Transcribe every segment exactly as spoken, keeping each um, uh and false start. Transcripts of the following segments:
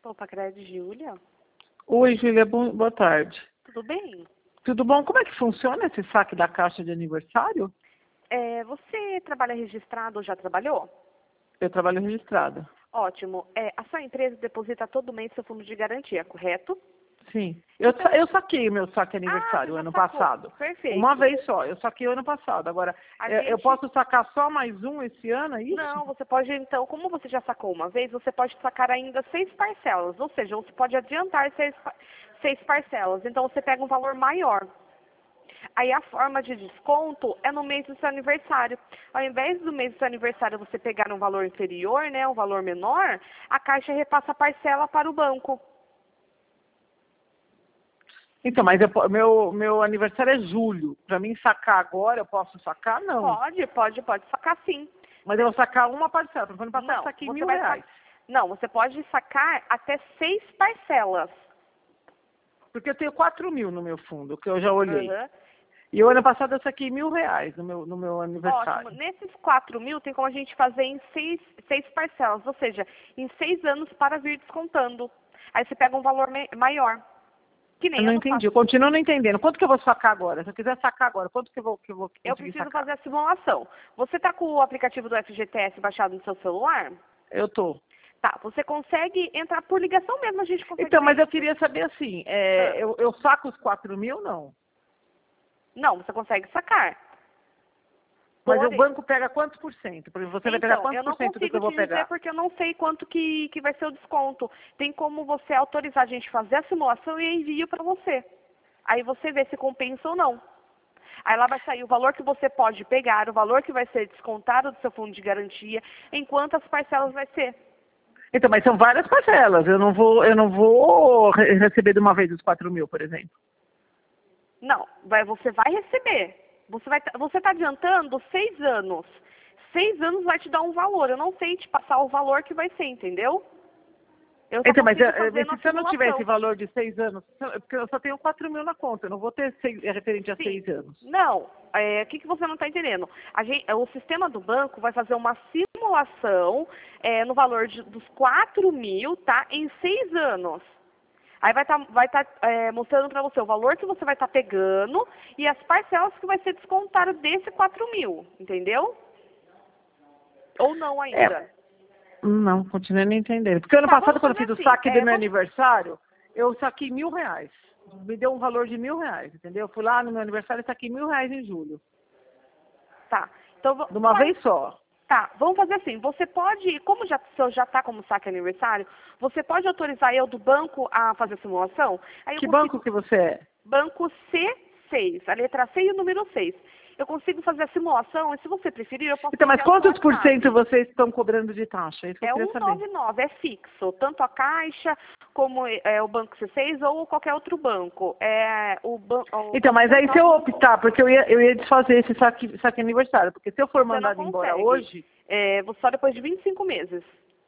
Opa, Cred, Júlia. Oi, Júlia, bom- boa tarde. Tudo bem? Tudo bom? Como é que funciona esse saque da caixa de aniversário? É, você trabalha registrado ou já trabalhou? Eu trabalho registrada. Ótimo. É, a sua empresa deposita todo mês seu fundo de garantia, correto? Sim. Eu, Então- sa- eu saquei o meu saque Ah, aniversário você ano já sacou. passado. Perfeito. Uma vez só. Eu saquei o ano passado. Agora, A é, eu gente- posso sacar só mais um esse ano, é isso? Não, você pode, então, como você já sacou uma vez, você pode sacar ainda seis parcelas. Ou seja, você pode adiantar seis, pa- seis parcelas. Então, você pega um valor maior. Aí a forma de desconto é no mês do seu aniversário. Ao invés do mês do seu aniversário você pegar um valor inferior, né, um valor menor, a Caixa repassa a parcela para o banco. Então, mas eu po- meu, meu aniversário é julho. Para mim sacar agora, eu posso sacar? Não. Pode, pode, pode sacar sim. Mas eu vou sacar uma parcela. Porque ano passado eu Não, saquei você mil vai reais. sacar. Não, você pode sacar até seis parcelas. Porque eu tenho quatro mil no meu fundo, que eu já olhei. Aham. E o ano passado eu saquei mil reais no meu, no meu aniversário. Ótimo. Nesses quatro mil tem como a gente fazer em seis, seis parcelas, ou seja, em seis anos para vir descontando. Aí você pega um valor me- maior. Que nem Eu não ano entendi, eu passado. continuo não entendendo. Quanto que eu vou sacar agora? Se eu quiser sacar agora, quanto que eu vou, que eu vou Eu conseguir preciso sacar? fazer a simulação. Você está com o aplicativo do F G T S baixado no seu celular? Eu tô. Tá, você consegue entrar por ligação mesmo, a gente consegue Então, ver mas eu isso. queria saber assim, Ah. é, eu, eu saco os quatro mil, não? Não, você consegue sacar. Mas o Porém- banco pega quantos por cento? Por exemplo, você vai pegar Então, quantos eu por não cento do que consigo eu vou te dizer pegar? porque eu não sei quanto que, que vai ser o desconto. Tem como você autorizar a gente fazer a simulação e envio para você. Aí você vê se compensa ou não. Aí lá vai sair o valor que você pode pegar, o valor que vai ser descontado do seu fundo de garantia, em quantas parcelas vai ser. Então, mas são várias parcelas. Eu não vou, eu não vou re- receber de uma vez os quatro mil, por exemplo. Não, vai, você vai receber. Você vai, você está adiantando seis anos. Seis anos vai te dar um valor. Eu não sei te passar o valor que vai ser, entendeu? Eu só Então, mas, consigo eu- eu- fazer mas na se eu não tiver esse simulação. valor de seis anos, porque eu só tenho quatro mil na conta, eu não vou ter seis, é referente a Sim. seis anos. Não, é, o que, que você não está entendendo? A gente, o sistema do banco vai fazer uma simulação é, no valor de, dos quatro mil, tá? Em seis anos. Aí vai estar vai tá, é, mostrando para você o valor que você vai estar pegando e as parcelas que vai ser descontado desse quatro mil, entendeu? Ou não ainda. É. Não, continuei não entendendo. Porque ano Tá, passado, vamos quando eu fazer fiz o assim, saque do é, meu vamos- aniversário, eu saquei mil reais. Me deu um valor de mil reais, entendeu? Eu fui lá no meu aniversário e saquei mil reais em julho. Tá. Então, vo- De uma qual- vez só. Tá, vamos fazer assim. Você pode, como já, o senhor já está como saque aniversário, você pode autorizar eu do banco a fazer a simulação? Aí eu Que consigo, banco que você é? banco C seis, a letra C e o número seis. Eu consigo fazer a simulação e se você preferir, eu posso Então, mas enviar no quantos por WhatsApp. cento vocês estão cobrando de taxa? É isso que eu É queria saber. cento e noventa e nove, é fixo, tanto a Caixa como é, o Banco C seis ou qualquer outro banco. É, o ban o Então, mas aí se eu optar, porque eu ia, eu ia desfazer esse saque, saque aniversário, porque se eu for Você não mandado embora consegue. hoje, É, só depois de vinte e cinco meses.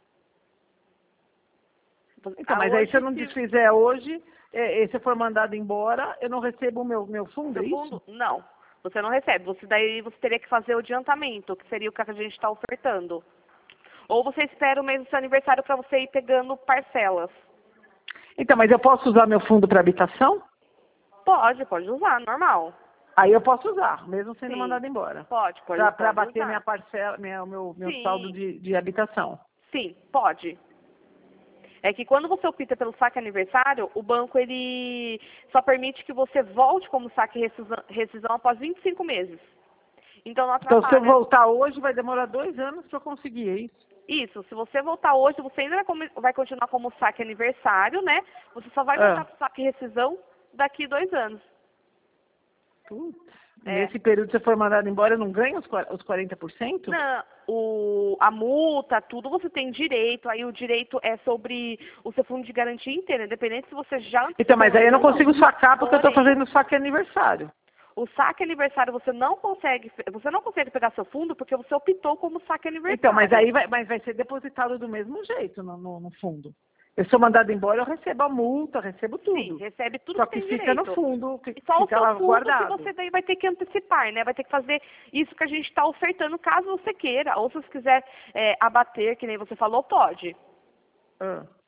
então, Ah, mas aí se eu hoje, não se- desfizer hoje, é, e se eu for mandado embora, eu não recebo o meu, meu fundo, é Seu isso? fundo? Não. Você não recebe. Você daí você teria que fazer o adiantamento, que seria o que a gente está ofertando. Ou você espera o mês do seu aniversário para você ir pegando parcelas. Então, mas eu posso usar meu fundo para habitação? Pode, pode usar, normal. Aí eu posso usar, mesmo sendo Sim. mandado embora. Pode, pode, Para pode bater usar. minha parcela, minha, meu, meu Sim. saldo de, de habitação. Sim, pode. É que quando você opta pelo saque aniversário, o banco ele só permite que você volte como saque rescisão, rescisão após vinte e cinco meses. Então não Então, se eu atrapalha. voltar hoje, vai demorar dois anos para eu conseguir, é isso? Isso, se você voltar hoje, você ainda vai come- vai continuar como saque aniversário, né? Você só vai Ah. voltar para saque rescisão daqui dois anos. Putz. É. Nesse período, se eu for mandado embora, eu não ganho os qua- os quarenta por cento? Não, o, a multa, tudo você tem direito. Aí o direito é sobre o seu fundo de garantia inteiro, independente se você já... Então, mas aí eu não consigo sacar porque eu estou Porém, fazendo saque aniversário. O saque aniversário você não consegue, você não consegue pegar seu fundo porque você optou como saque aniversário. Então, mas aí vai, mas vai ser depositado do mesmo jeito no, no, no fundo. Eu sou mandado embora, eu recebo a multa, recebo tudo. Sim, recebe tudo Só que que tem fica direito. no fundo, que E só o fica seu lá fundo guardado. que você daí vai ter que antecipar, né? Vai ter que fazer isso que a gente está ofertando, caso você queira. Ou se você quiser é, abater, que nem você falou, pode. Ah.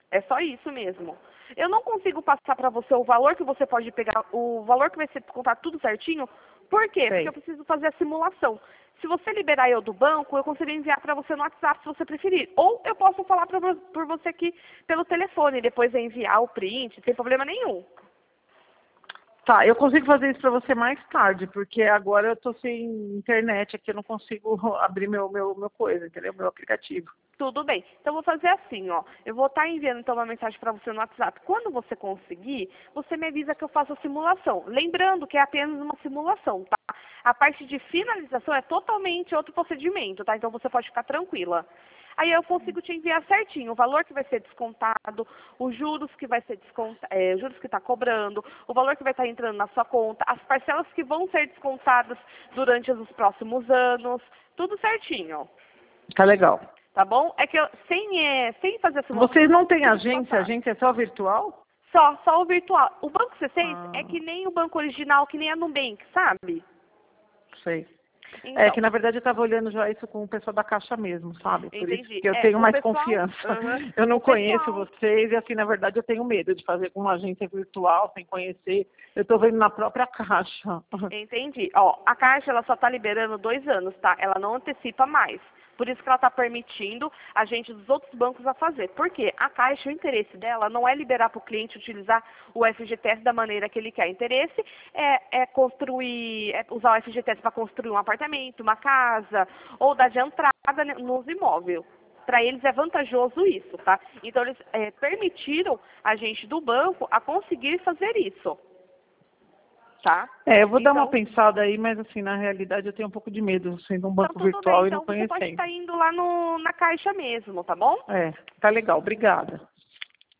É só isso mesmo. Eu não consigo passar para você o valor que você pode pegar, o valor que vai ser descontado tudo certinho. Por quê? Sei. Porque eu preciso fazer a simulação. Se você liberar eu do banco, eu consigo enviar para você no WhatsApp, se você preferir. Ou eu posso falar pra, por você aqui pelo telefone, depois enviar o print, sem problema nenhum. Tá, eu consigo fazer isso para você mais tarde, porque agora eu tô sem internet aqui, eu não consigo abrir meu, meu, meu coisa, entendeu? Meu aplicativo. Tudo bem. Então, eu vou fazer assim, ó. Eu vou estar enviando, então, uma mensagem para você no WhatsApp. Quando você conseguir, você me avisa que eu faço a simulação. Lembrando que é apenas uma simulação, tá? A parte de finalização é totalmente outro procedimento, tá? Então, você pode ficar tranquila. Aí eu consigo te enviar certinho o valor que vai ser descontado, os juros que vai ser descontado, é, os juros que está cobrando, o valor que vai estar entrando na sua conta, as parcelas que vão ser descontadas durante os próximos anos, tudo certinho. Tá legal. Tá bom? É que eu, sem, é, sem fazer essa Vocês não têm agência? A agência é só virtual? Só, só o virtual. O Banco C seis Ah. é que nem o banco original, que nem a Nubank, sabe? Sei. Então, É que na verdade eu estava olhando já isso com o pessoal da Caixa mesmo, sabe? Por entendi. isso que eu É, tenho o mais pessoal- confiança. Uhum. Eu não O conheço pessoal- vocês e assim, na verdade, eu tenho medo de fazer com uma agência virtual, sem conhecer. Eu estou vendo na própria Caixa. Entendi. Ó, a Caixa ela só está liberando dois anos, tá? Ela não antecipa mais. Por isso que ela está permitindo a gente dos outros bancos a fazer. Por quê? A Caixa, o interesse dela não é liberar para o cliente utilizar o F G T S da maneira que ele quer. O interesse é, é construir, é usar o F G T S para construir um apartamento, uma casa, ou dar de entrada nos imóveis. Para eles é vantajoso isso, tá? Então eles é, permitiram a gente do banco a conseguir fazer isso. Tá? É, eu vou dar Então- uma pensada aí, mas assim, na realidade eu tenho um pouco de medo, sendo um Então, banco tudo virtual bem. e não Então, você pode conhecendo. estar indo lá no, na Caixa mesmo, tá bom? É, tá legal, obrigada.